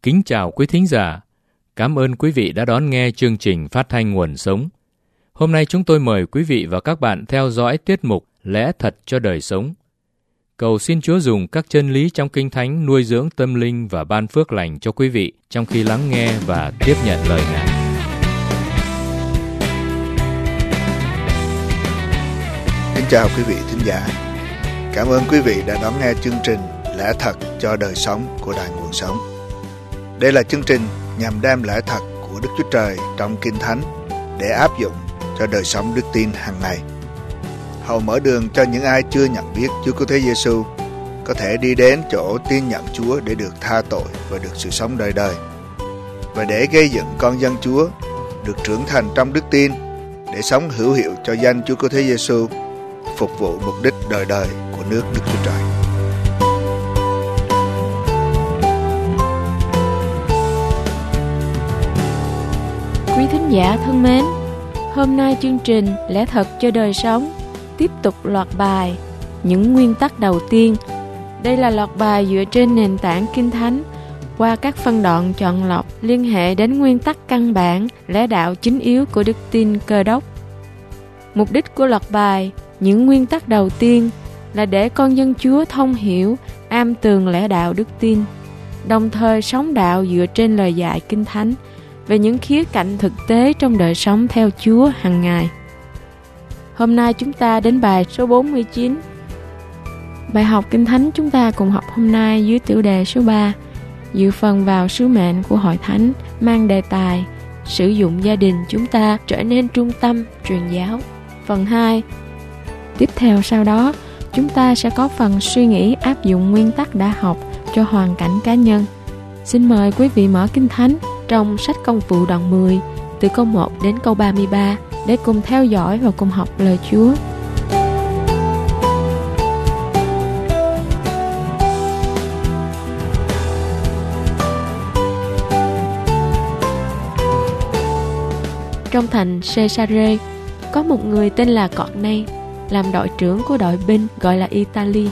Kính chào quý thính giả. Cảm ơn quý vị đã đón nghe chương trình phát thanh Nguồn Sống. Hôm nay chúng tôi mời quý vị và các bạn theo dõi tiết mục Lẽ Thật cho Đời Sống. Cầu xin Chúa dùng các chân lý trong Kinh Thánh nuôi dưỡng tâm linh và ban phước lành cho quý vị trong khi lắng nghe và tiếp nhận lời Ngài. Kính chào quý vị thính giả. Cảm ơn quý vị đã đón nghe chương trình Lẽ Thật cho Đời Sống của Đài Nguồn Sống. Đây là chương trình nhằm đem lẽ thật của Đức Chúa Trời trong Kinh Thánh để áp dụng cho đời sống đức tin hàng ngày. Hầu mở đường cho những ai chưa nhận biết Chúa Cứu Thế Giêsu có thể đi đến chỗ tin nhận Chúa để được tha tội và được sự sống đời đời, và để gây dựng con dân Chúa được trưởng thành trong đức tin để sống hữu hiệu cho danh Chúa Cứu Thế Giêsu, phục vụ mục đích đời đời của nước Đức Chúa Trời. Quý thính giả thân mến, hôm nay chương trình Lẽ Thật cho Đời Sống tiếp tục loạt bài Những nguyên tắc đầu tiên. Đây là loạt bài dựa trên nền tảng Kinh Thánh qua các phân đoạn chọn lọc liên hệ đến nguyên tắc căn bản, lẽ đạo chính yếu của đức tin Cơ Đốc. Mục đích của loạt bài Những nguyên tắc đầu tiên là để con dân Chúa thông hiểu, am tường lẽ đạo đức tin, đồng thời sống đạo dựa trên lời dạy Kinh Thánh về những khía cạnh thực tế trong đời sống theo Chúa hàng ngày. Hôm nay chúng ta đến bài số 49. Bài học Kinh Thánh chúng ta cùng học hôm nay dưới tiểu đề số 3, dự phần vào sứ mệnh của Hội Thánh, mang đề tài sử dụng gia đình chúng ta trở nên trung tâm truyền giáo. Phần 2. Tiếp theo sau đó, chúng ta sẽ có phần suy nghĩ áp dụng nguyên tắc đã học cho hoàn cảnh cá nhân. Xin mời quý vị mở Kinh Thánh trong sách Công vụ đoạn 10 từ câu 1 đến câu 33 để cùng theo dõi và cùng học lời Chúa. Trong thành Caesarea có một người tên là Cornei, làm đội trưởng của đội binh gọi là Italy.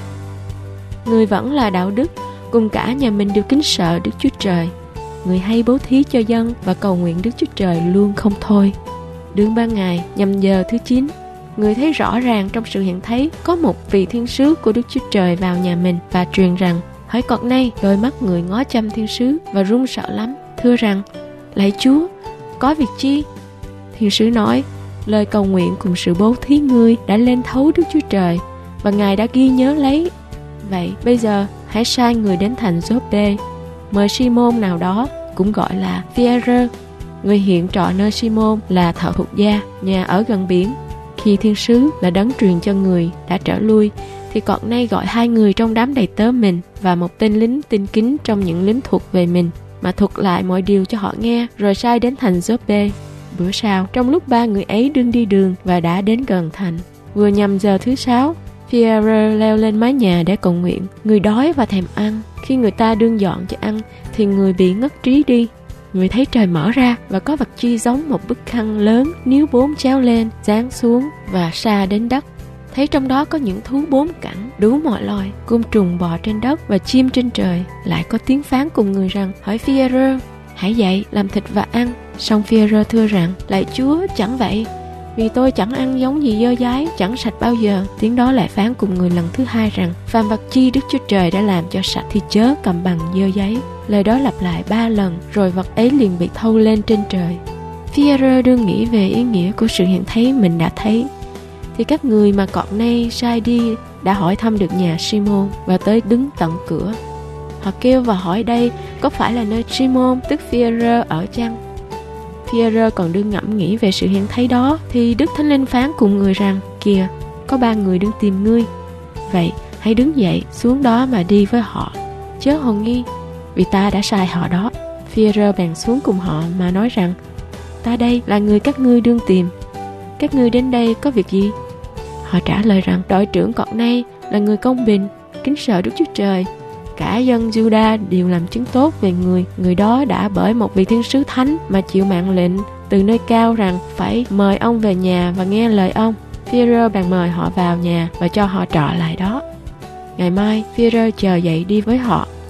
Người vẫn là đạo đức, cùng cả nhà mình đều kính sợ Đức Chúa Trời. Người hay bố thí cho dân và cầu nguyện Đức Chúa Trời luôn không thôi. Đương ban ngày nhằm giờ thứ 9, người thấy rõ ràng trong sự hiện thấy có một vị thiên sứ của Đức Chúa Trời vào nhà mình và truyền rằng: hỡi Cornei. Đôi mắt người ngó chăm thiên sứ và run sợ lắm, thưa rằng: lạy Chúa, có việc chi? Thiên sứ nói: lời cầu nguyện cùng sự bố thí ngươi đã lên thấu Đức Chúa Trời, và Ngài đã ghi nhớ lấy. Vậy bây giờ hãy sai người đến thành Giô-pê, mời Si-môn nào đó, cũng gọi là Phi-e-rơ, người hiện trọ nơi Si-môn là thợ thuộc gia, nhà ở gần biển. Khi thiên sứ là đấng truyền cho người đã trở lui, thì Cornei gọi 2 người trong đám đầy tớ mình và một tên lính tin kính trong những lính thuộc về mình, mà thuật lại mọi điều cho họ nghe, rồi sai đến thành Giô-pê. Bữa sau, trong lúc 3 người ấy đương đi đường và đã đến gần thành, vừa nhằm giờ thứ 6, Phi-e-rơ leo lên mái nhà để cầu nguyện. Người đói và thèm ăn. Khi người ta đương dọn cho ăn, thì người bị ngất trí đi. Người thấy trời mở ra và có vật chi giống một bức khăn lớn níu 4 chéo lên, giáng xuống và sa đến đất. Thấy trong đó có những thú 4 cảnh, đủ mọi loài, côn trùng bò trên đất và chim trên trời. Lại có tiếng phán cùng người rằng: hỡi Phi-e-rơ, hãy dậy làm thịt và ăn. Song Phi-e-rơ thưa rằng: lạy Chúa, chẳng vậy, vì tôi chẳng ăn giống gì dơ dáy, chẳng sạch bao giờ. Tiếng đó lại phán cùng người lần thứ 2 rằng: phàm vật chi Đức Chúa Trời đã làm cho sạch thì chớ cầm bằng dơ dáy. Lời đó lặp lại 3 lần, rồi vật ấy liền bị thâu lên trên trời. Phi-e-rơ đương nghĩ về ý nghĩa của sự hiện thấy mình đã thấy, thì các người mà Cornei sai đi đã hỏi thăm được nhà Si-môn và tới đứng tận cửa. Họ kêu và hỏi đây có phải là nơi Si-môn tức Phi-e-rơ ở chăng? Phi-e-rơ còn đương ngẫm nghĩ về sự hiện thấy đó, thì Đức Thánh Linh phán cùng người rằng: kìa, có 3 người đương tìm ngươi. Vậy hãy đứng dậy xuống đó mà đi với họ, chớ hồ nghi, vì ta đã sai họ đó. Phi-e-rơ bèn xuống cùng họ mà nói rằng: ta đây là người các ngươi đương tìm. Các ngươi đến đây có việc gì? Họ trả lời rằng: đội trưởng Cornei là người công bình, kính sợ Đức Chúa Trời. Cả dân Juda đều làm chứng tốt về người đó đã bởi một vị thiên sứ thánh mà chịu mạng lệnh từ nơi cao rằng phải mời ông về nhà và nghe lời ông. Phi-e-rơ bèn mời họ vào nhà và cho họ trọ lại đó. Ngày mai, Phi-e-rơ chờ dậy đi với họ.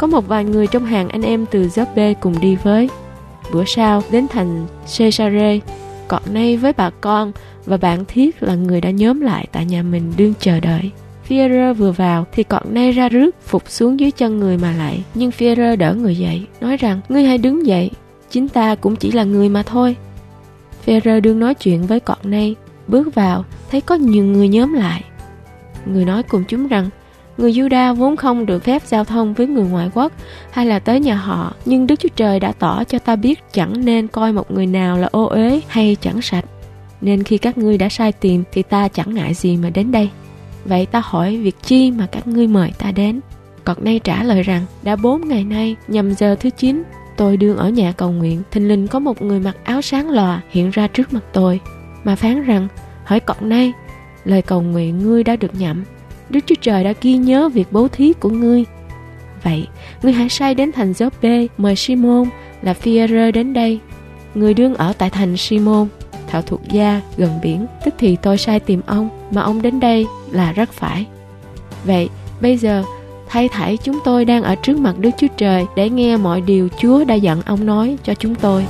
Có một vài người trong hàng anh em từ Gióp-bê cùng đi với. Bữa sau đến thành Sê-sa-rê, Cọt-nay với bà con và bạn Thiết là người đã nhóm lại tại nhà mình đương chờ đợi. Phi-e-rơ vừa vào thì Cọt-nay ra rước phục xuống dưới chân người mà lạy. Nhưng Phi-e-rơ đỡ người dậy, nói rằng: "Ngươi hãy đứng dậy, chính ta cũng chỉ là người mà thôi." Phi-e-rơ đương nói chuyện với Cọt-nay, bước vào thấy có nhiều người nhóm lại. Người nói cùng chúng rằng: "Người Giu-đa vốn không được phép giao thông với người ngoại quốc hay là tới nhà họ, nhưng Đức Chúa Trời đã tỏ cho ta biết chẳng nên coi một người nào là ô uế hay chẳng sạch. Nên khi các ngươi đã sai tìm thì ta chẳng ngại gì mà đến đây. Vậy ta hỏi việc chi mà các ngươi mời ta đến?" Cọt-nay trả lời rằng: "Đã 4 ngày nay, nhằm giờ thứ 9, tôi đương ở nhà cầu nguyện, thình lình có một người mặc áo sáng lòa hiện ra trước mặt tôi, mà phán rằng: Hỡi Cọt-nay, lời cầu nguyện ngươi đã được nhậm. Đức Chúa Trời đã ghi nhớ việc bố thí của ngươi. Vậy, ngươi hãy sai đến thành Gióp-bê, mời Si-môn là Phi-e-rơ đến đây. Người đương ở tại thành Si-môn, thợ thuộc gia gần biển. Tức thì tôi sai tìm ông, mà ông đến đây là rất phải. Vậy, bây giờ, thay thảy chúng tôi đang ở trước mặt Đức Chúa Trời để nghe mọi điều Chúa đã dặn ông nói cho chúng tôi."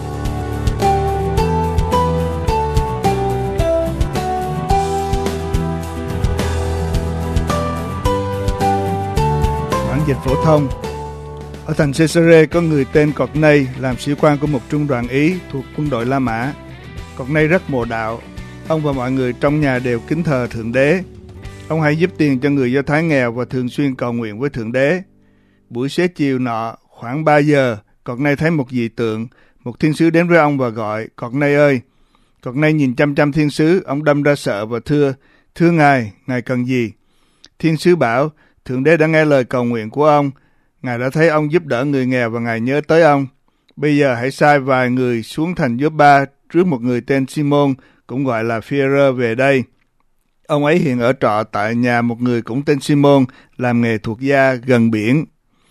Bản dịch phổ thông. Ở thành Sê-sa-rê có người tên Cọt-nay làm sĩ quan của một trung đoàn Ý thuộc quân đội La Mã. Cọt-nay rất mộ đạo. Ông và mọi người trong nhà đều kính thờ Thượng Đế. Ông hãy giúp tiền cho người Do Thái nghèo và thường xuyên cầu nguyện với Thượng Đế. Buổi xế chiều nọ, khoảng 3 giờ, Cọt-nay thấy một dị tượng. Một thiên sứ đến với ông và gọi: "Cọt-nay ơi!" Cọt-nay nhìn chăm chăm thiên sứ, ông đâm ra sợ và thưa: "Thưa Ngài, Ngài cần gì?" Thiên sứ bảo: "Thượng Đế đã nghe lời cầu nguyện của ông. Ngài đã thấy ông giúp đỡ người nghèo và Ngài nhớ tới ông. Bây giờ hãy sai vài người xuống thành Gióp-ba trước một người tên Si-môn, cũng gọi là Phi-e-rơ về đây. Ông ấy hiện ở trọ tại nhà một người cũng tên Si-môn, làm nghề thuộc gia gần biển."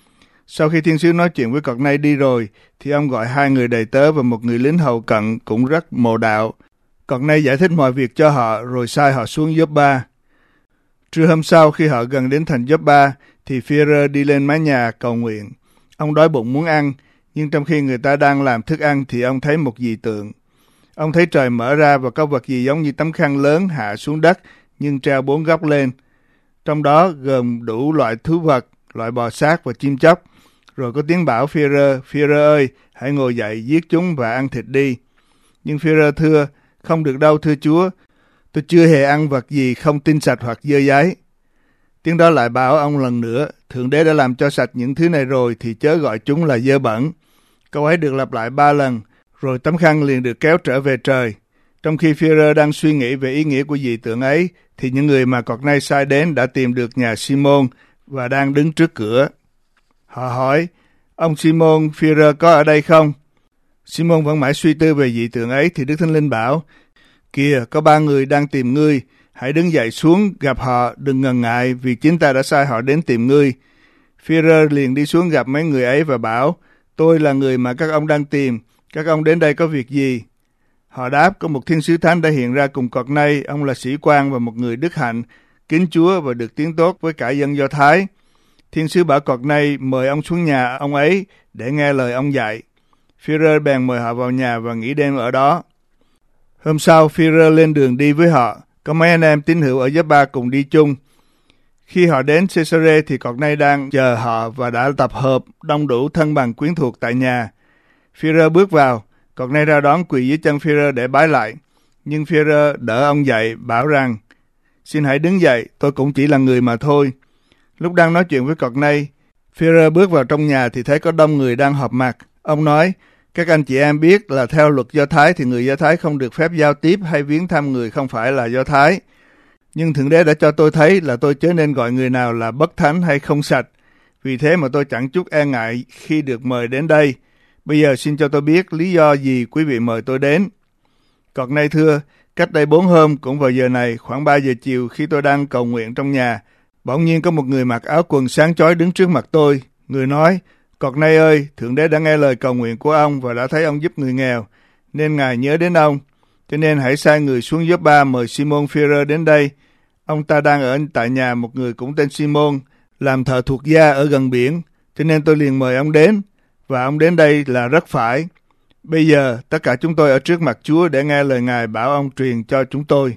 Sau khi thiên sứ nói chuyện với Cọt-nay đi rồi, thì ông gọi 2 người đầy tớ và một người lính hầu cận cũng rất mộ đạo. Cọt-nay giải thích mọi việc cho họ, rồi sai họ xuống Gióp-ba. Trưa hôm sau, khi họ gần đến thành Gióp-ba, thì Phi-e-rơ đi lên mái nhà cầu nguyện. Ông đói bụng muốn ăn, nhưng trong khi người ta đang làm thức ăn thì ông thấy một dị tượng. Ông thấy trời mở ra và có vật gì giống như tấm khăn lớn hạ xuống đất, nhưng treo 4 góc lên. Trong đó gồm đủ loại thú vật, loại bò sát và chim chóc. Rồi có tiếng bảo Phi-e-rơ: "Phi-e-rơ ơi, hãy ngồi dậy, giết chúng và ăn thịt đi." Nhưng Phi-e-rơ thưa: "Không được đâu, thưa Chúa. Tôi chưa hề ăn vật gì không tinh sạch hoặc dơ dáy." Tiếng đó lại bảo ông lần nữa: "Thượng Đế đã làm cho sạch những thứ này rồi thì chớ gọi chúng là dơ bẩn." Câu ấy được lặp lại 3 lần, rồi tấm khăn liền được kéo trở về trời. Trong khi Phi-e-rơ đang suy nghĩ về ý nghĩa của dị tượng ấy, thì những người mà Cọt-nay sai đến đã tìm được nhà Si-môn và đang đứng trước cửa. Họ hỏi: "Ông Si-môn, Phi-e-rơ có ở đây không?" Si-môn vẫn mãi suy tư về dị tượng ấy, thì Đức Thánh Linh bảo: "Kìa, có 3 người đang tìm ngươi. Hãy đứng dậy xuống gặp họ, đừng ngần ngại, vì chính ta đã sai họ đến tìm ngươi." Phi-e-rơ liền đi xuống gặp mấy người ấy và bảo: "Tôi là người mà các ông đang tìm. Các ông đến đây có việc gì?" Họ đáp: "Có một thiên sứ thánh đã hiện ra cùng Cọt-nay. Ông là sĩ quan và một người đức hạnh, kính Chúa và được tiếng tốt với cả dân Do Thái. Thiên sứ bảo Cọt-nay mời ông xuống nhà ông ấy để nghe lời ông dạy." Phi-e-rơ bèn mời họ vào nhà và nghỉ đêm ở đó. Hôm sau, Phi-e-rơ lên đường đi với họ. Có mấy anh em tín hữu ở Gióp-ba cùng đi chung. Khi họ đến Sê-sa-rê thì Cọt-nay đang chờ họ và đã tập hợp đông đủ thân bằng quyến thuộc tại nhà. Phi-e-rơ bước vào, Cọt-nay ra đón quỳ dưới chân Phi-e-rơ để bái lại. Nhưng Phi-e-rơ đỡ ông dậy, bảo rằng: "Xin hãy đứng dậy, tôi cũng chỉ là người mà thôi." Lúc đang nói chuyện với Cọt-nay, Phi-e-rơ bước vào trong nhà thì thấy có đông người đang họp mặt. Ông nói: "Các anh chị em biết là theo luật Do Thái thì người Do Thái không được phép giao tiếp hay viếng thăm người không phải là Do Thái. Nhưng Thượng Đế đã cho tôi thấy là tôi chớ nên gọi người nào là bất thánh hay không sạch. Vì thế mà tôi chẳng chút e ngại khi được mời đến đây. Bây giờ xin cho tôi biết lý do gì quý vị mời tôi đến." Cọt-nay thưa: "Cách đây 4 hôm, cũng vào giờ này, khoảng 3 giờ chiều, khi tôi đang cầu nguyện trong nhà, bỗng nhiên có một người mặc áo quần sáng chói đứng trước mặt tôi. Người nói: Cọt-nay ơi, Thượng Đế đã nghe lời cầu nguyện của ông và đã thấy ông giúp người nghèo, nên Ngài nhớ đến ông. Cho nên hãy sai người xuống Gióp-ba mời Si-môn Phi-e-rơ đến đây. Ông ta đang ở tại nhà một người cũng tên Si-môn, làm thợ thuộc gia ở gần biển. cho nên tôi liền mời ông đến, và ông đến đây là rất phải. Bây giờ, tất cả chúng tôi ở trước mặt Chúa để nghe lời Ngài bảo ông truyền cho chúng tôi.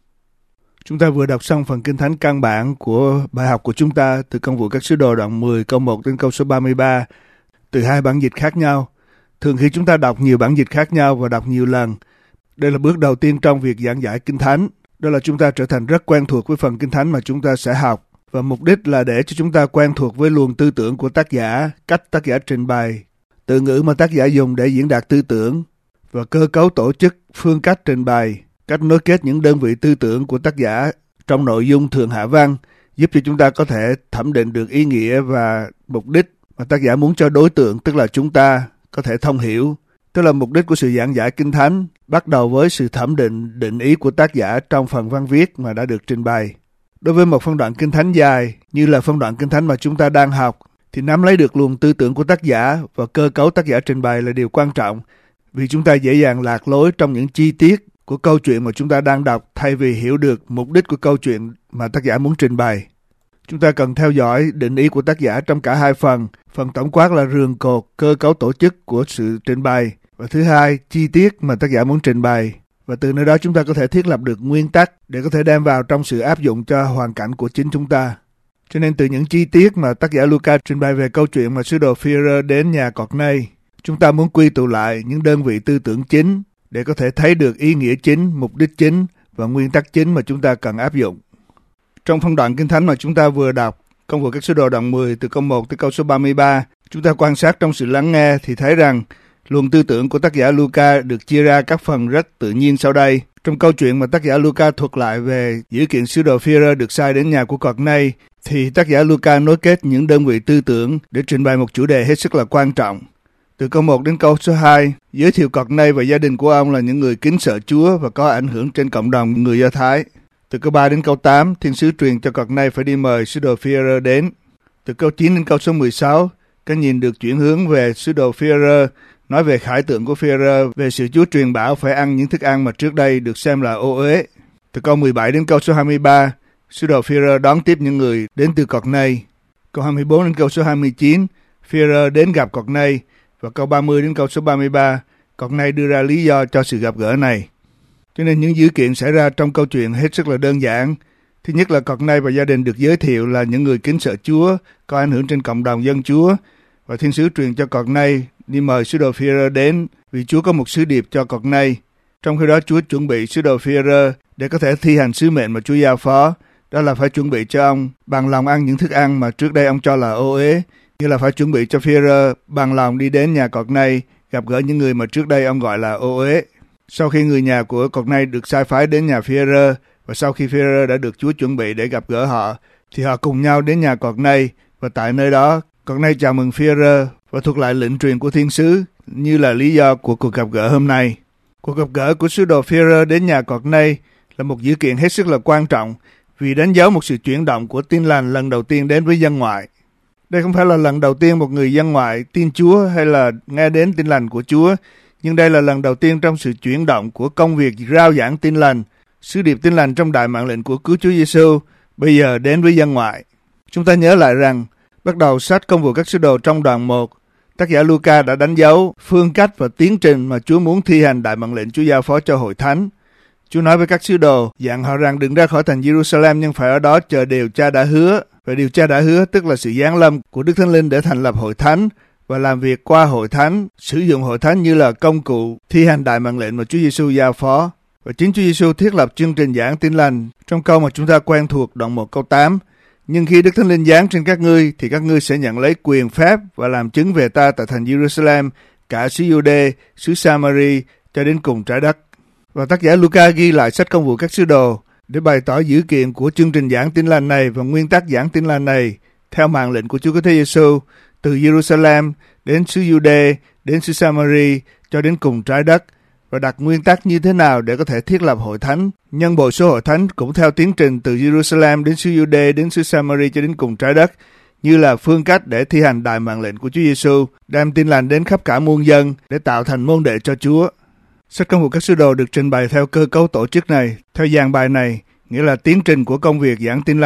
Chúng ta vừa đọc xong phần Kinh Thánh căn bản của bài học của chúng ta từ Công vụ các sứ đồ đoạn 10 câu 1 đến câu số 33 từ hai bản dịch khác nhau. Thường khi chúng ta đọc nhiều bản dịch khác nhau và đọc nhiều lần, đây là bước đầu tiên trong việc giảng giải Kinh Thánh. Đó là chúng ta trở thành rất quen thuộc với phần Kinh Thánh mà chúng ta sẽ học. Và mục đích là để cho chúng ta quen thuộc với luồng tư tưởng của tác giả, cách tác giả trình bày, từ ngữ mà tác giả dùng để diễn đạt tư tưởng, và cơ cấu tổ chức, phương cách trình bày, cách nối kết những đơn vị tư tưởng của tác giả trong nội dung thượng hạ văn, giúp cho chúng ta có thể thẩm định được ý nghĩa và mục đích mà tác giả muốn cho đối tượng, tức là chúng ta, có thể thông hiểu. Tức là mục đích của sự giảng giải Kinh Thánh bắt đầu với sự thẩm định ý của tác giả trong phần văn viết mà đã được trình bày. Đối với một phân đoạn Kinh Thánh dài như là phân đoạn Kinh Thánh mà chúng ta đang học, thì nắm lấy được luồng tư tưởng của tác giả và cơ cấu tác giả trình bày là điều quan trọng, vì chúng ta dễ dàng lạc lối trong những chi tiết của câu chuyện mà chúng ta đang đọc thay vì hiểu được mục đích của câu chuyện mà tác giả muốn trình bày. Chúng ta cần theo dõi định ý của tác giả trong cả hai phần. Phần tổng quát là rường cột, cơ cấu tổ chức của sự trình bày, và thứ hai, chi tiết mà tác giả muốn trình bày. Và từ nơi đó chúng ta có thể thiết lập được nguyên tắc để có thể đem vào trong sự áp dụng cho hoàn cảnh của chính chúng ta. Cho nên từ những chi tiết mà tác giả Luca trình bày về câu chuyện mà sứ đồ Phi-e-rơ đến nhà Cọt-nay, chúng ta muốn quy tụ lại những đơn vị tư tưởng chính để có thể thấy được ý nghĩa chính, mục đích chính và nguyên tắc chính mà chúng ta cần áp dụng. Trong phân đoạn Kinh Thánh mà chúng ta vừa đọc, Công vụ các sứ đồ đoạn 10 từ câu 1 tới câu số 33, chúng ta quan sát trong sự lắng nghe thì thấy rằng luồng tư tưởng của tác giả Luca được chia ra các phần rất tự nhiên sau đây. Trong câu chuyện mà tác giả Luca thuật lại về dữ kiện sứ đồ Phi-e-rơ được sai đến nhà của Cọt-nay, thì tác giả Luca nối kết những đơn vị tư tưởng để trình bày một chủ đề hết sức là quan trọng. Từ câu 1 đến câu số 2, giới thiệu Cọt-nay và gia đình của ông là những người kính sợ Chúa và có ảnh hưởng trên cộng đồng người Do Thái. Từ câu 3 đến câu 8, thiên sứ truyền cho Cọt-nay phải đi mời sứ đồ Phi-e-rơ đến. Từ câu 9 đến câu số 16, cái nhìn được chuyển hướng về sứ đồ Phi-e-rơ, nói về khải tượng của Phi-e-rơ về sự Chúa truyền bảo phải ăn những thức ăn mà trước đây được xem là ô uế. Từ câu 17 đến câu số 23, sứ đồ Phi-e-rơ đón tiếp những người đến từ Cọt-nay. Câu 24 đến câu số 29, Phi-e-rơ đến gặp Cọt-nay, và câu 30 đến câu số 33, Cọt-nay đưa ra lý do cho sự gặp gỡ này. Cho nên những dữ kiện xảy ra trong câu chuyện hết sức là đơn giản. Thứ nhất là Cọt-nay và gia đình được giới thiệu là những người kính sợ Chúa, có ảnh hưởng trên cộng đồng dân Chúa, và thiên sứ truyền cho Cọt-nay đi mời sứ đồ Phi-e-rơ đến vì Chúa có một sứ điệp cho Cọt-nay. Trong khi đó Chúa chuẩn bị sứ đồ Phi-e-rơ để có thể thi hành sứ mệnh mà Chúa giao phó, đó là phải chuẩn bị cho ông bằng lòng ăn những thức ăn mà trước đây ông cho là ô uế, như là phải chuẩn bị cho Phi-e-rơ bằng lòng đi đến nhà Cọt-nay gặp gỡ những người mà trước đây ông gọi là ô uế. Sau khi người nhà của Cọt-nay được sai phái đến nhà Phi-e-rơ, và sau khi Phi-e-rơ đã được Chúa chuẩn bị để gặp gỡ họ, thì họ cùng nhau đến nhà Cọt-nay, và tại nơi đó Cọt-nay chào mừng Phi-e-rơ và thuật lại lệnh truyền của thiên sứ như là lý do của cuộc gặp gỡ hôm nay. Cuộc gặp gỡ của sứ đồ Phi-e-rơ đến nhà Cọt-nay là một dữ kiện hết sức là quan trọng vì đánh dấu một sự chuyển động của tin lành lần đầu tiên đến với dân ngoại. Đây không phải là lần đầu tiên một người dân ngoại tin Chúa hay là nghe đến tin lành của Chúa, nhưng đây là lần đầu tiên trong sự chuyển động của công việc rao giảng tin lành, sứ điệp tin lành trong đại mạng lệnh của cứu Chúa Giêsu bây giờ đến với dân ngoại. Chúng ta nhớ lại rằng, bắt đầu sách Công vụ các sứ đồ trong đoạn 1, tác giả Luca đã đánh dấu phương cách và tiến trình mà Chúa muốn thi hành đại mạng lệnh Chúa giao phó cho hội thánh. Chúa nói với các sứ đồ, dặn họ rằng đừng ra khỏi thành Jerusalem nhưng phải ở đó chờ điều Cha đã hứa. Và điều Cha đã hứa tức là sự giáng lâm của Đức Thánh Linh để thành lập hội thánh và làm việc qua hội thánh, sử dụng hội thánh như là công cụ thi hành đại mạng lệnh mà Chúa Giêsu giao phó. Và chính Chúa Giêsu thiết lập chương trình giảng tin lành trong câu mà chúng ta quen thuộc đoạn 1 câu 8. Nhưng khi Đức Thánh Linh giáng trên các ngươi thì các ngươi sẽ nhận lấy quyền phép và làm chứng về ta tại thành Jerusalem, cả xứ Giu-đê, xứ Sa-ma-ri cho đến cùng trái đất. Và tác giả Luca ghi lại sách Công vụ các sứ đồ để bày tỏ dữ kiện của chương trình giảng tin lành này và nguyên tắc giảng tin lành này theo mạng lệnh của Chúa Cứu Thế Giêsu từ Jerusalem đến xứ Giu-đê, đến xứ Sa-ma-ri cho đến cùng trái đất, và đặt nguyên tắc như thế nào để có thể thiết lập hội thánh. Nhân bộ số hội thánh cũng theo tiến trình từ Jerusalem đến xứ Giu-đê đến xứ Sa-ma-ri cho đến cùng trái đất, như là phương cách để thi hành đại mạng lệnh của Chúa Giêsu, đem tin lành đến khắp cả muôn dân để tạo thành môn đệ cho Chúa. Sách Công vụ các sứ đồ được trình bày theo cơ cấu tổ chức này, theo dàn bài này, nghĩa là tiến trình của công việc giảng tin lành,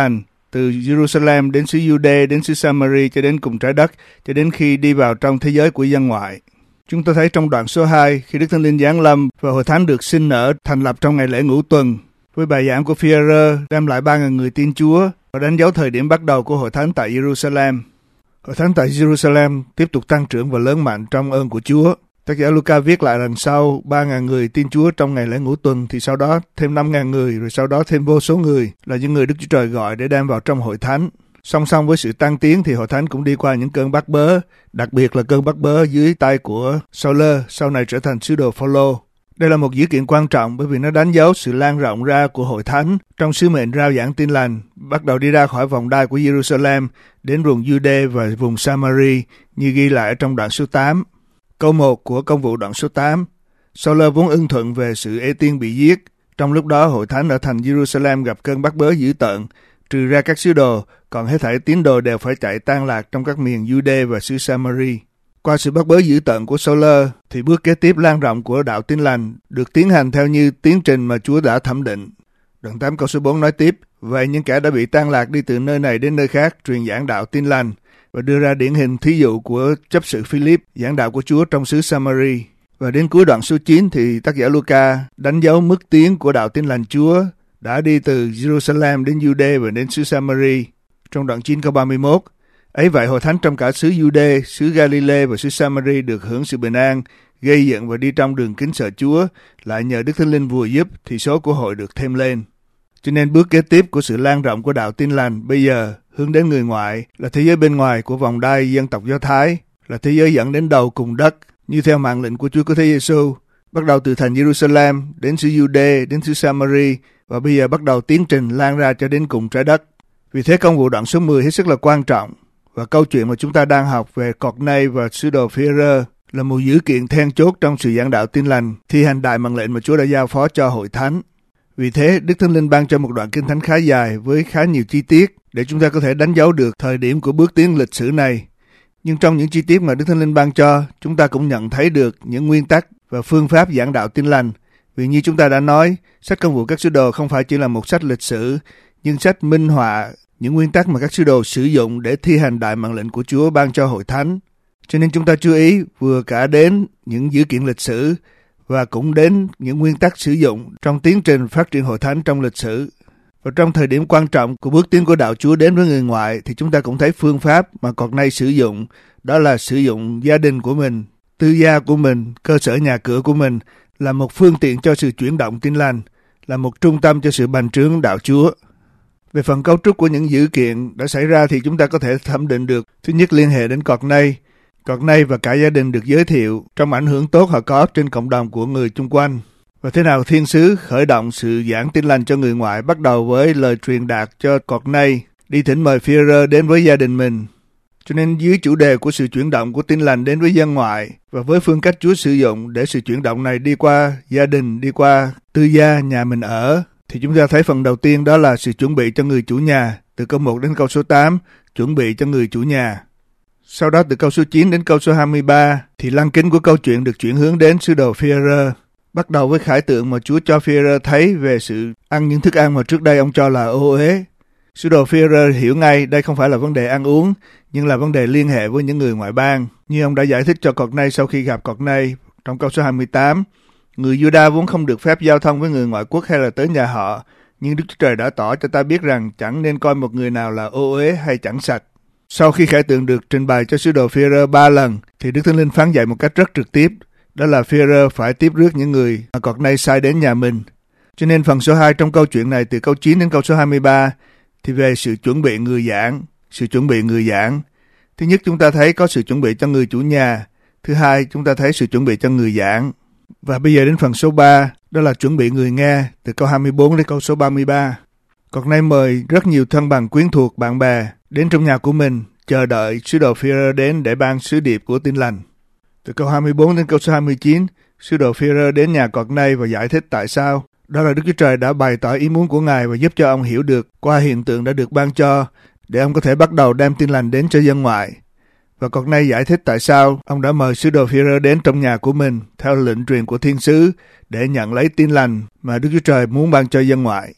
từ Jerusalem đến xứ Jude, đến xứ Samari cho đến cùng trái đất, cho đến khi đi vào trong thế giới của dân ngoại. Chúng ta thấy trong đoạn số 2, khi Đức Thánh Linh giáng lâm và hội thánh được sinh nở thành lập trong ngày lễ ngũ tuần, với bài giảng của Phi-e-rơ đem lại 3.000 người tin Chúa và đánh dấu thời điểm bắt đầu của hội thánh tại Jerusalem. Hội thánh tại Jerusalem tiếp tục tăng trưởng và lớn mạnh trong ơn của Chúa. Tác giả Luca viết lại rằng sau 3.000 người tin Chúa trong ngày lễ ngũ tuần thì sau đó thêm 5.000 người, rồi sau đó thêm vô số người là những người Đức Chúa Trời gọi để đem vào trong hội thánh. Song song với sự tăng tiến thì hội thánh cũng đi qua những cơn bắt bớ, đặc biệt là cơn bắt bớ dưới tay của Sau-lơ, sau này trở thành sứ đồ Phao-lô. Đây là một dữ kiện quan trọng bởi vì nó đánh dấu sự lan rộng ra của hội thánh trong sứ mệnh rao giảng tin lành, bắt đầu đi ra khỏi vòng đai của Jerusalem đến vùng Jude và vùng Samari như ghi lại ở trong đoạn số 8. Câu 1 của công vụ đoạn số 8. Sau-lơ vốn ưng thuận về sự Ê Tiên bị giết. Trong lúc đó hội thánh ở thành Jerusalem gặp cơn bắt bớ dữ tợn, trừ ra các sứ đồ, còn hết thảy tín đồ đều phải chạy tan lạc trong các miền Jude và xứ Samari. Qua sự bắt bớ dữ tợn của Sau-lơ thì bước kế tiếp lan rộng của đạo tin lành được tiến hành theo như tiến trình mà Chúa đã thẩm định. Đoạn 8 câu số 4 nói tiếp, vậy những kẻ đã bị tan lạc đi từ nơi này đến nơi khác truyền giảng đạo tin lành và đưa ra điển hình thí dụ của chấp sự Philip giảng đạo của Chúa trong xứ Samari. Và đến cuối đoạn số 9 thì tác giả Luca đánh dấu mức tiến của đạo tin lành Chúa đã đi từ Jerusalem đến Jude và đến xứ Samari. Trong đoạn 9 câu 31, ấy vậy hội thánh trong cả xứ Jude, xứ Galilee và xứ Samari được hưởng sự bình an, gây dựng và đi trong đường kính sợ Chúa, lại nhờ Đức Thánh Linh vùa giúp thì số của hội được thêm lên. Cho nên bước kế tiếp của sự lan rộng của đạo tin lành bây giờ hướng đến người ngoại là thế giới bên ngoài của vòng đai dân tộc Do Thái, là thế giới dẫn đến đầu cùng đất, như theo mạng lệnh của Chúa Cứu Thế Giêsu, bắt đầu từ thành Jerusalem đến xứ Jude, đến xứ Samari và bây giờ bắt đầu tiến trình lan ra cho đến cùng trái đất. Vì thế công vụ đoạn số 10 hết sức là quan trọng và câu chuyện mà chúng ta đang học về Cột-nay và sứ đồ Phi-e-rơ là một dữ kiện then chốt trong sự giảng đạo tin lành, thi hành đại mệnh lệnh mà Chúa đã giao phó cho hội thánh. Vì thế, Đức Thánh Linh ban cho một đoạn kinh thánh khá dài với khá nhiều chi tiết để chúng ta có thể đánh dấu được thời điểm của bước tiến lịch sử này. Nhưng trong những chi tiết mà Đức Thánh Linh ban cho, chúng ta cũng nhận thấy được những nguyên tắc và phương pháp giảng đạo tin lành. Vì như chúng ta đã nói, sách Công vụ các sứ đồ không phải chỉ là một sách lịch sử, nhưng sách minh họa những nguyên tắc mà các sứ đồ sử dụng để thi hành đại mệnh lệnh của Chúa ban cho hội thánh. Cho nên chúng ta chú ý vừa cả đến những dữ kiện lịch sử và cũng đến những nguyên tắc sử dụng trong tiến trình phát triển hội thánh trong lịch sử. Và trong thời điểm quan trọng của bước tiến của đạo Chúa đến với người ngoại thì chúng ta cũng thấy phương pháp mà Cột-nay sử dụng, đó là sử dụng gia đình của mình, tư gia của mình, cơ sở nhà cửa của mình là một phương tiện cho sự chuyển động tin lành, là một trung tâm cho sự bành trướng đạo Chúa. Về phần cấu trúc của những dữ kiện đã xảy ra thì chúng ta có thể thẩm định được. Thứ nhất, liên hệ đến Cột-nay. Cột-nay và cả gia đình được giới thiệu trong ảnh hưởng tốt họ có trên cộng đồng của người chung quanh. Và thế nào thiên sứ khởi động sự giảng tin lành cho người ngoại bắt đầu với lời truyền đạt cho Cột-nay, đi thỉnh mời Phi-e-rơ đến với gia đình mình. Cho nên dưới chủ đề của sự chuyển động của tin lành đến với dân ngoại và với phương cách Chúa sử dụng để sự chuyển động này đi qua gia đình, đi qua tư gia nhà mình ở, thì chúng ta thấy phần đầu tiên đó là sự chuẩn bị cho người chủ nhà, từ câu 1 đến câu số 8, chuẩn bị cho người chủ nhà. Sau đó từ câu số 9 đến câu số 23 thì lăng kính của câu chuyện được chuyển hướng đến sứ đồ Phi-e-rơ. Bắt đầu với khải tượng mà Chúa cho Phi-e-rơ thấy về sự ăn những thức ăn mà trước đây ông cho là ô uế. Sứ đồ Phi-e-rơ hiểu ngay đây không phải là vấn đề ăn uống, nhưng là vấn đề liên hệ với những người ngoại bang. Như ông đã giải thích cho Cột-nay sau khi gặp Cột-nay trong câu số 28, người Giu-đa vốn không được phép giao thông với người ngoại quốc hay là tới nhà họ, nhưng Đức Chúa Trời đã tỏ cho ta biết rằng chẳng nên coi một người nào là ô uế hay chẳng sạch. Sau khi khải tượng được trình bày cho sứ đồ Phi-e-rơ 3 lần, thì Đức Thánh Linh phán dạy một cách rất trực tiếp, đó là Phi-e-rơ phải tiếp rước những người mà Cột-nay sai đến nhà mình. Cho nên phần số 2 trong câu chuyện này từ câu 9 đến câu số 23 thì về sự chuẩn bị người giảng, sự chuẩn bị người giảng. Thứ nhất chúng ta thấy có sự chuẩn bị cho người chủ nhà, thứ hai chúng ta thấy sự chuẩn bị cho người giảng. Và bây giờ đến phần số 3, đó là chuẩn bị người nghe, từ câu 24 đến câu số 33. Cột-nay mời rất nhiều thân bằng quyến thuộc bạn bè đến trong nhà của mình, chờ đợi sứ đồ Phi-e-rơ đến để ban sứ điệp của tin lành. Từ câu 24 đến câu số 29, sứ đồ Phi-e-rơ đến nhà Cột-nay và giải thích tại sao. Đó là Đức Chúa Trời đã bày tỏ ý muốn của Ngài và giúp cho ông hiểu được qua hiện tượng đã được ban cho để ông có thể bắt đầu đem tin lành đến cho dân ngoại. Và Cột-nay giải thích tại sao ông đã mời sứ đồ Phi-e-rơ đến trong nhà của mình theo lệnh truyền của thiên sứ để nhận lấy tin lành mà Đức Chúa Trời muốn ban cho dân ngoại.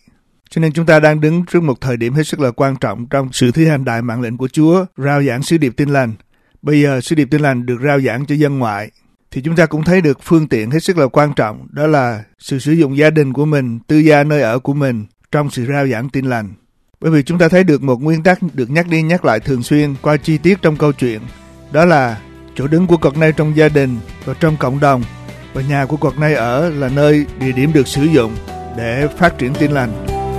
Cho nên chúng ta đang đứng trước một thời điểm hết sức là quan trọng trong sự thi hành đại mạng lệnh của Chúa, rao giảng sứ điệp tin lành. Bây giờ sứ điệp tin lành được rao giảng cho dân ngoại. Thì chúng ta cũng thấy được phương tiện hết sức là quan trọng, đó là sự sử dụng gia đình của mình, tư gia nơi ở của mình trong sự rao giảng tin lành. Bởi vì chúng ta thấy được một nguyên tắc được nhắc đi nhắc lại thường xuyên qua chi tiết trong câu chuyện, đó là chỗ đứng của Cornei trong gia đình và trong cộng đồng, và nhà của Cornei ở là nơi địa điểm được sử dụng để phát triển tin lành.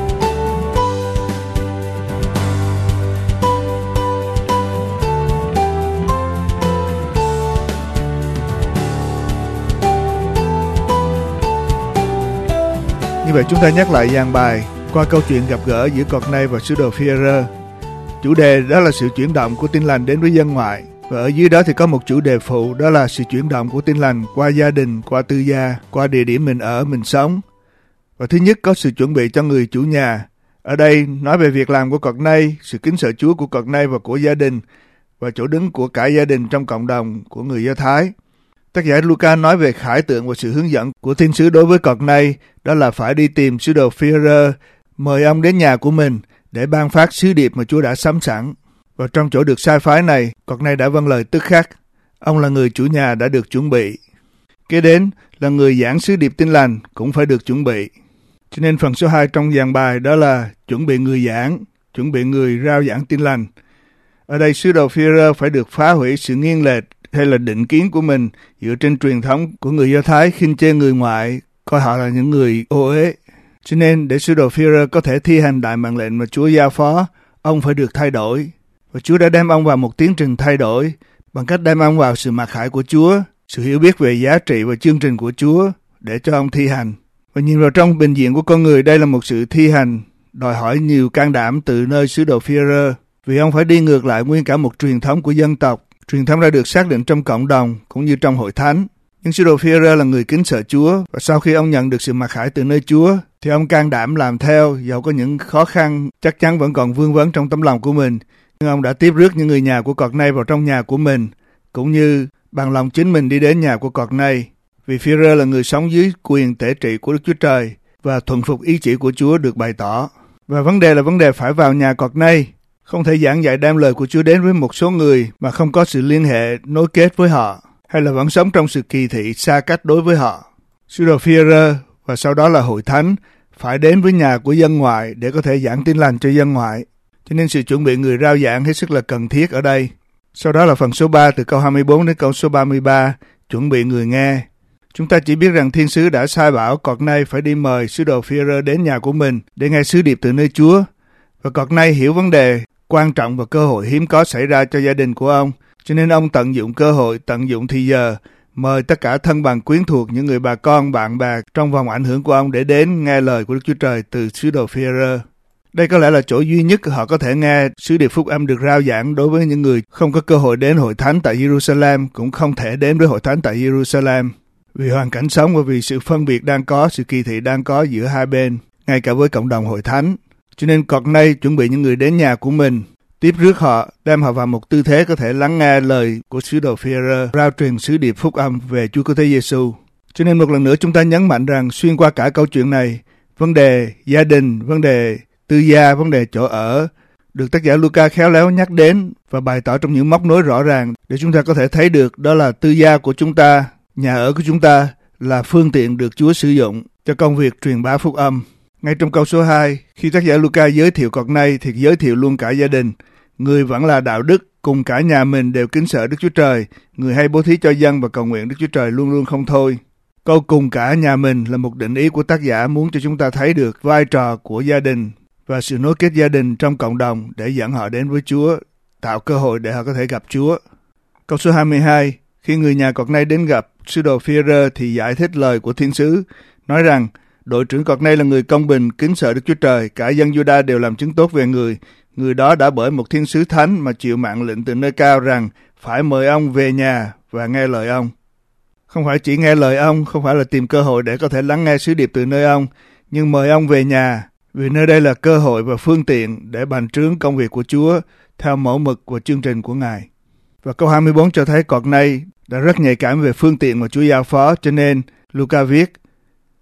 Như vậy chúng ta nhắc lại dàn bài qua câu chuyện gặp gỡ giữa Cornei và sứ đồ Phi-e-rơ. Chủ đề đó là sự chuyển động của tin lành đến với dân ngoại. Và ở dưới đó thì có một chủ đề phụ, đó là sự chuyển động của tin lành qua gia đình, qua tư gia, qua địa điểm mình ở, mình sống. Và thứ nhất có sự chuẩn bị cho người chủ nhà. Ở đây nói về việc làm của Cornei, sự kính sợ Chúa của Cornei và của gia đình, và chỗ đứng của cả gia đình trong cộng đồng của người Do Thái. Tác giả Luca nói về khải tượng và sự hướng dẫn của thiên sứ đối với Cornei, đó là phải đi tìm sứ đồ Phi-e-rơ, mời ông đến nhà của mình để ban phát sứ điệp mà Chúa đã sắm sẵn. Và trong chỗ được sai phái này, Cornei đã vâng lời tức khắc. Ông là người chủ nhà đã được chuẩn bị. Kế đến là người giảng sứ điệp tin lành cũng phải được chuẩn bị. Cho nên phần số 2 trong dàn bài đó là chuẩn bị người giảng, chuẩn bị người rao giảng tin lành. Ở đây sứ đồ Phi-e-rơ phải được phá hủy sự nghiêng lệch hay là định kiến của mình dựa trên truyền thống của người Do Thái khinh chê người ngoại, coi họ là những người ô uế. Cho nên để sứ đồ Phi-e-rơ có thể thi hành đại mạng lệnh mà Chúa giao phó, ông phải được thay đổi. Và Chúa đã đem ông vào một tiến trình thay đổi bằng cách đem ông vào sự mặc khải của Chúa, sự hiểu biết về giá trị và chương trình của Chúa để cho ông thi hành. Và nhìn vào trong bình diện của con người, đây là một sự thi hành đòi hỏi nhiều can đảm từ nơi sứ đồ Phi-e-rơ, vì ông phải đi ngược lại nguyên cả một truyền thống của dân tộc. Truyền thống đã được xác định trong cộng đồng cũng như trong hội thánh. Nhưng sứ đồ Phi-e-rơ là người kính sợ Chúa, và sau khi ông nhận được sự mặc khải từ nơi Chúa thì ông can đảm làm theo, dẫu có những khó khăn chắc chắn vẫn còn vương vấn trong tấm lòng của mình. Nhưng ông đã tiếp rước những người nhà của Cornei vào trong nhà của mình, cũng như bằng lòng chính mình đi đến nhà của Cornei. Vì Phi-e-rơ là người sống dưới quyền tể trị của Đức Chúa Trời và thuần phục ý chỉ của Chúa được bày tỏ. Và vấn đề là vấn đề phải vào nhà Cornei. Không thể giảng dạy đem lời của Chúa đến với một số người mà không có sự liên hệ nối kết với họ, hay là vẫn sống trong sự kỳ thị xa cách đối với họ. Sứ đồ Phi-e-rơ và sau đó là hội thánh phải đến với nhà của dân ngoại để có thể giảng tin lành cho dân ngoại. Cho nên sự chuẩn bị người rao giảng hết sức là cần thiết ở đây. Sau đó là phần số 3 từ câu 24 đến câu số 33, chuẩn bị người nghe. Chúng ta chỉ biết rằng thiên sứ đã sai bảo Cornei phải đi mời sứ đồ Phi-e-rơ đến nhà của mình để nghe sứ điệp từ nơi Chúa. Và Cornei hiểu vấn đề quan trọng và cơ hội hiếm có xảy ra cho gia đình của ông. Cho nên ông tận dụng cơ hội, tận dụng thì giờ, mời tất cả thân bằng quyến thuộc, những người bà con, bạn bè trong vòng ảnh hưởng của ông để đến nghe lời của Đức Chúa Trời từ sứ đồ Phi-e-rơ. Đây có lẽ là chỗ duy nhất họ có thể nghe sứ điệp phúc âm được rao giảng đối với những người không có cơ hội đến hội thánh tại Jerusalem, cũng không thể đến với hội thánh tại Jerusalem. Vì hoàn cảnh sống và vì sự phân biệt đang có, sự kỳ thị đang có giữa hai bên, ngay cả với cộng đồng hội thánh. Cho nên Cornei chuẩn bị những người đến nhà của mình, tiếp rước họ, đem họ vào một tư thế có thể lắng nghe lời của sứ đồ Phi-e-rơ rao truyền sứ điệp phúc âm về Chúa Cứu Thế Giêsu. Cho nên một lần nữa chúng ta nhấn mạnh rằng xuyên qua cả câu chuyện này, vấn đề gia đình, vấn đề tư gia, vấn đề chỗ ở được tác giả Luca khéo léo nhắc đến và bày tỏ trong những móc nối rõ ràng để chúng ta có thể thấy được đó là tư gia của chúng ta, nhà ở của chúng ta là phương tiện được Chúa sử dụng cho công việc truyền bá phúc âm. Ngay trong câu số 2, khi tác giả Luca giới thiệu Cornei thì giới thiệu luôn cả gia đình. Người vẫn là đạo đức, cùng cả nhà mình đều kính sợ Đức Chúa Trời. Người hay bố thí cho dân và cầu nguyện Đức Chúa Trời luôn luôn không thôi. Câu cùng cả nhà mình là một định ý của tác giả muốn cho chúng ta thấy được vai trò của gia đình và sự nối kết gia đình trong cộng đồng để dẫn họ đến với Chúa, tạo cơ hội để họ có thể gặp Chúa. Câu số 22, khi người nhà Cornei đến gặp sứ đồ Phi-e-rơ thì giải thích lời của thiên sứ, nói rằng đội trưởng Cornei là người công bình, kính sợ Đức Chúa Trời, cả dân Giu-đa đều làm chứng tốt về người. Người đó đã bởi một thiên sứ thánh mà chịu mạng lệnh từ nơi cao rằng phải mời ông về nhà và nghe lời ông. Không phải chỉ nghe lời ông, không phải là tìm cơ hội để có thể lắng nghe sứ điệp từ nơi ông, nhưng mời ông về nhà, vì nơi đây là cơ hội và phương tiện để bành trướng công việc của Chúa theo mẫu mực và chương trình của Ngài. Và câu 24 cho thấy Cornei đã rất nhạy cảm về phương tiện mà Chúa giao phó, cho nên Luca viết,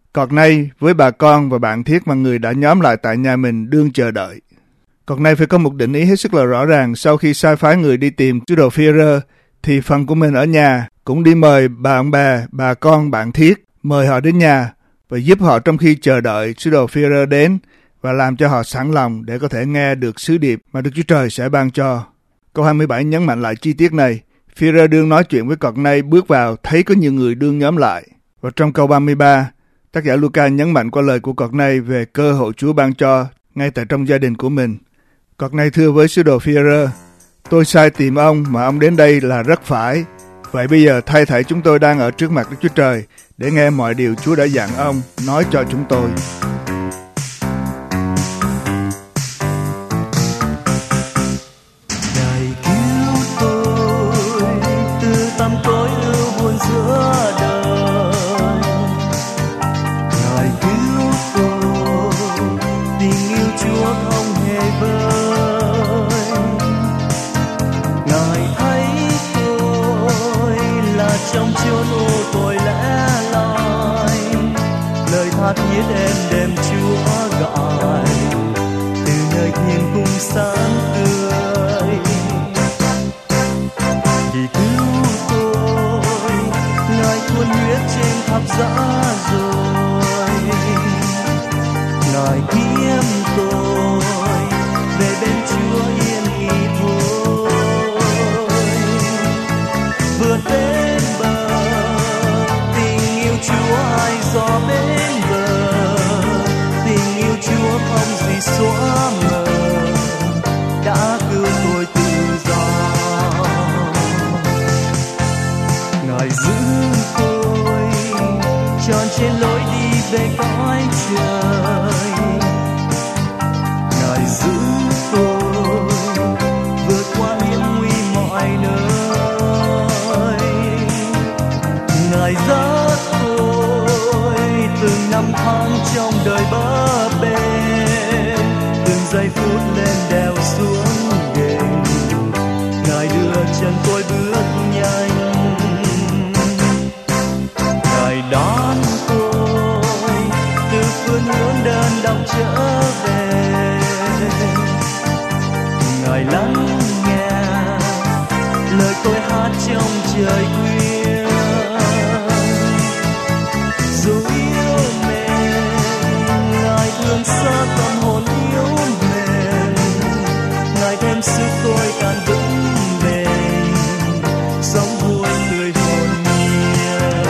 Cọt nay với bà con và bạn thiết mà người đã nhóm lại tại nhà mình đương chờ đợi. Cọt nay phải có một định ý hết sức là rõ ràng. Sau khi sai phái người đi tìm sứ đồ Phi-e-rơ, thì phần của mình ở nhà cũng đi mời bạn bè, bà con, bạn thiết, mời họ đến nhà và giúp họ trong khi chờ đợi sứ đồ Phi-e-rơ đến và làm cho họ sẵn lòng để có thể nghe được sứ điệp mà Đức Chúa Trời sẽ ban cho. Câu 27 nhấn mạnh lại chi tiết này. Phi-e-rơ đương nói chuyện với Cọt nay bước vào, thấy có nhiều người đương nhóm lại. Và trong câu 33, tác giả Luca nhấn mạnh qua lời của Cọt nay về cơ hội Chúa ban cho ngay tại trong gia đình của mình. Cọt nay thưa với sứ đồ Phi-e-rơ: tôi sai tìm ông mà ông đến đây là rất phải. Vậy bây giờ thay thảy chúng tôi đang ở trước mặt Đức Chúa Trời để nghe mọi điều Chúa đã dặn ông nói cho chúng tôi. Ngài cứu tôi từ tăm tối ưu buồn giữa đời. Ngài cứu tôi, tình yêu Chúa không hề vơi. Ngài thấy tôi là trong chốn ô tôi lẻ loi, lời tha thiết êm đềm Chúa gọi từ nơi thiên cung sáng tươi. Vì cứu tôi, Ngài tuôn huyết trên thập giá rồi. Ngài kiếm tôi về bên Chúa yên nghỉ thôi. Vượt bên bờ, tình yêu Chúa ai dò bên bờ. Tình yêu Chúa không gì xóa mờ, đã cứu tôi tự do. Ngài giữ tôi tròn trên lối đi về cõi trời. Ngài giữ tôi vượt qua hiểm nguy mọi nơi. Ngài dắt tôi từng năm tháng trong đời bấp bênh, từng giây phút lên đèo xuống đền. Ngài đưa chân tôi bước nhanh. Ngài đón tôi từ phương hướng đơn độc trở về. Ngài lắng nghe lời tôi hát trong trời khuya. Dù yêu mến, Ngài thương xót tâm hồn yếu mềm. Ngài thêm sức tôi càng vững bền, sống vui tươi hồn nhiên.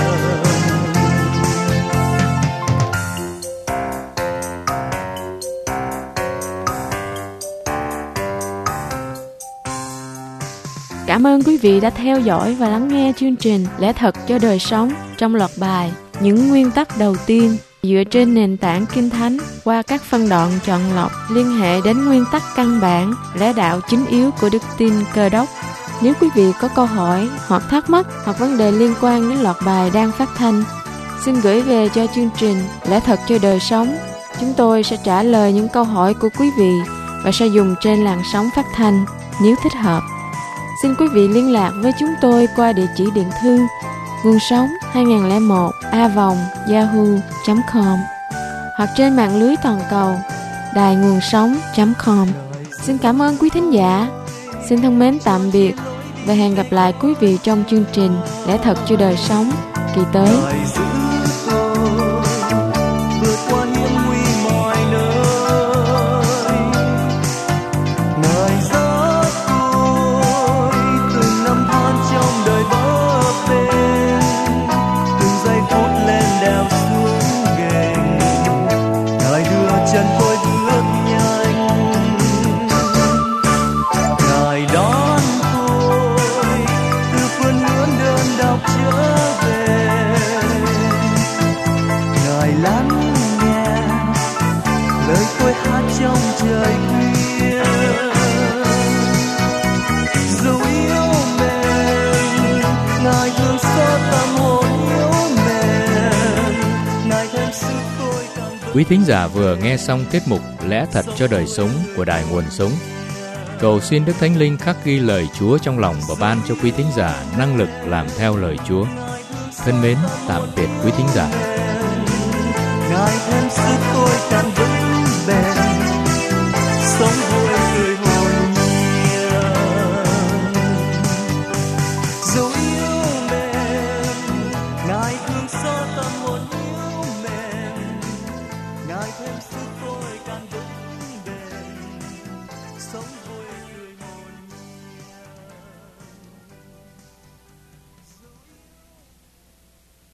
Cảm ơn quý vị đã theo dõi và lắng nghe chương trình Lẽ Thật cho Đời Sống trong loạt bài Những Nguyên Tắc Đầu Tiên dựa trên nền tảng Kinh Thánh qua các phân đoạn chọn lọc liên hệ đến nguyên tắc căn bản, lẽ đạo chính yếu của đức tin Cơ Đốc. Nếu quý vị có câu hỏi hoặc thắc mắc hoặc vấn đề liên quan đến loạt bài đang phát thanh, xin gửi về cho chương trình Lẽ Thật cho Đời Sống. Chúng tôi sẽ trả lời những câu hỏi của quý vị và sẽ dùng trên làn sóng phát thanh nếu thích hợp. Xin quý vị liên lạc với chúng tôi qua địa chỉ điện thư nguồn sống 2001a@yahoo.com hoặc trên mạng lưới toàn cầu đài nguồn sống.com. Xin cảm ơn quý thính giả. Xin thân mến tạm biệt và hẹn gặp lại quý vị trong chương trình Lẽ Thật cho Đời Sống kỳ tới. Chân tôi bước nhanh. Ngài đón tôi từ phương hướng đơn độc trở về. Ngài lắng nghe lời tôi hát trong trời khuya. Dù yêu mến, Ngài thương xót tâm hồn yếu mềm. Ngài thêm sức tôi càng. Quý thính giả vừa nghe xong tiết mục Lẽ Thật cho Đời Sống của Đài Nguồn Sống. Cầu xin Đức Thánh Linh khắc ghi lời Chúa trong lòng và ban cho quý thính giả năng lực làm theo lời Chúa. Thân mến, tạm biệt quý thính giả. Ngài thêm sức tôi càng vững bền, sống vui người hồn nhiên. Dù yêu mềm, Ngài thương xót tâm hồn yêu mềm, Ngài thêm sức tôi càng vững bền, sống